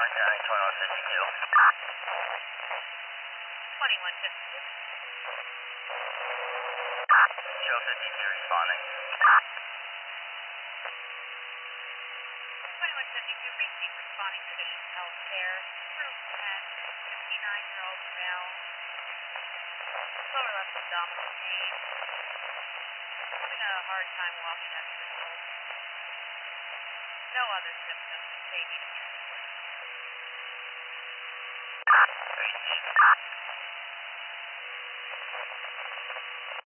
County, 2152. 2152. Show 52 responding. 2152, receive responding to Vision Healthcare. Group 10, 59-year-old male. Lower left abdominal pain. Having a hard time walking as a result. No other symptoms. They need a transport. Received.